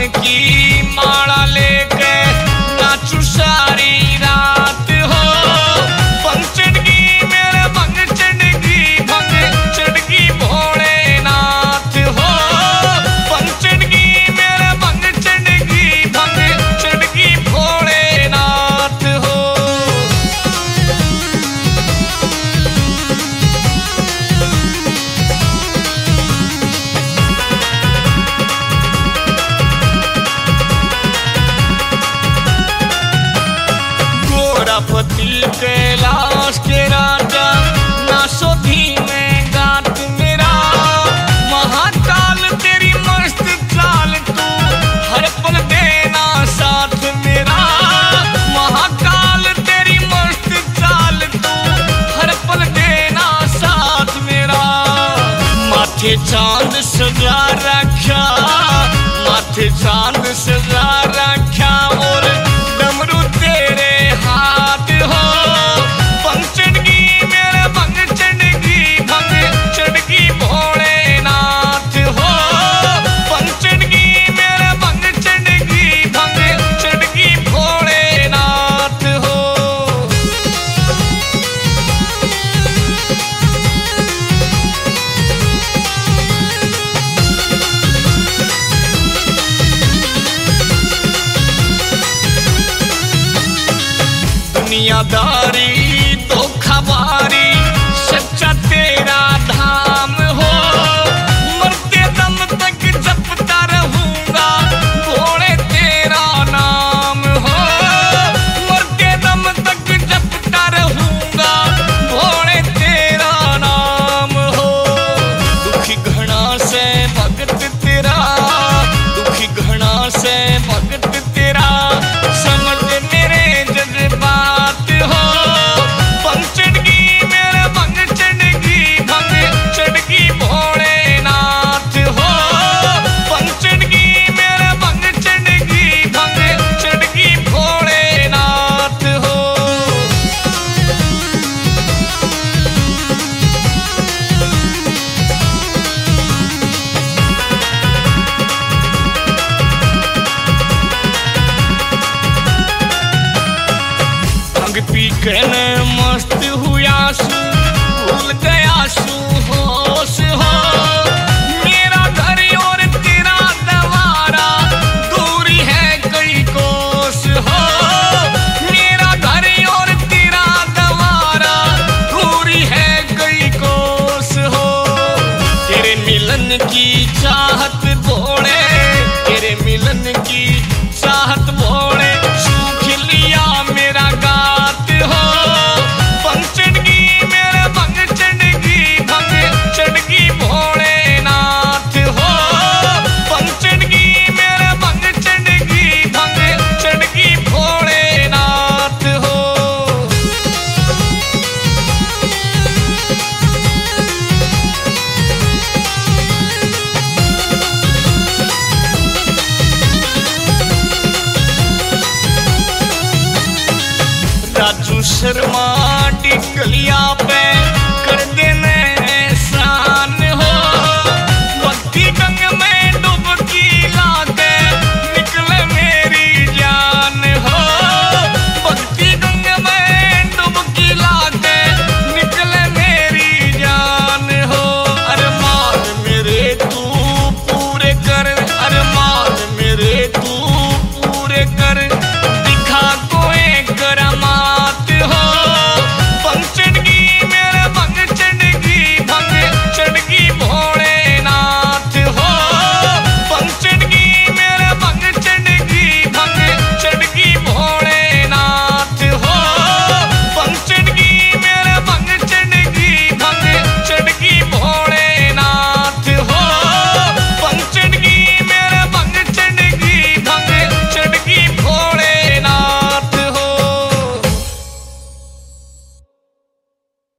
की माला लेके नाचू सारी रात हो। भंग चढ़गी मेरे भंग चढ़गी, भंग चढ़गी भोलेनाथ हो। भंग चढ़गी मेरे भंग चढ़गी, भंग चढ़गी भोलेनाथ हो। पतिल कैलाश के राजा नासो धीमे गात मेरा। महाकाल तेरी मस्त चाल तू हर पल देना साथ मेरा। महाकाल तेरी मस्त चाल तू हर पल देना साथ मेरा। माथे चांद सजा रखा, माथे चांद सजा रखा और डमरू तेरे हाथ हो। भंग चढ़गी मेरे भंग चढ़गी, भंग चढ़गी भोलेनाथ हो। भंग चढ़गी मेरे भंग चढ़गी, भंग चढ़गी भोलेनाथ हो। दुनियादारी धोखाबारी सच्चा तेरा धाम हो। मरते दम तक जपता रहूंगा भोले तेरा नाम हो। मरते दम तक जपता रहूंगा भोले तेरा नाम हो। दुखी घना से भगत तेरा, दुखी घना से भगत तेरा समझ मेरे जज्बात हो। भंग चढ़गी मेरे भंग चढ़गी, भंग चढ़गी भोलेनाथ हो। भंग चढ़गी मेरे भंग चढ़गी, भंग चढ़गी भोलेनाथ हो। भंग पी के न मस्त हुआ सू, भूल गया सू होश हो। मेरा घर और तेरा दवारा दूरी है कई कोस हो। मेरा घर और तेरा दवारा दूरी है कई कोस हो। तेरे मिलन की चाहत भोले, तेरे मिलन की चाहत भोले सूख लिया मेरा गात हो। भंग चढ़गी मेरे भंग चढ़गी, भंग चढ़गी भोलेनाथ हो। भंग चढ़गी मेरे भंग चढ़गी, भंग चढ़गी भोलेनाथ हो। राजू शर्मा टिकलिया पे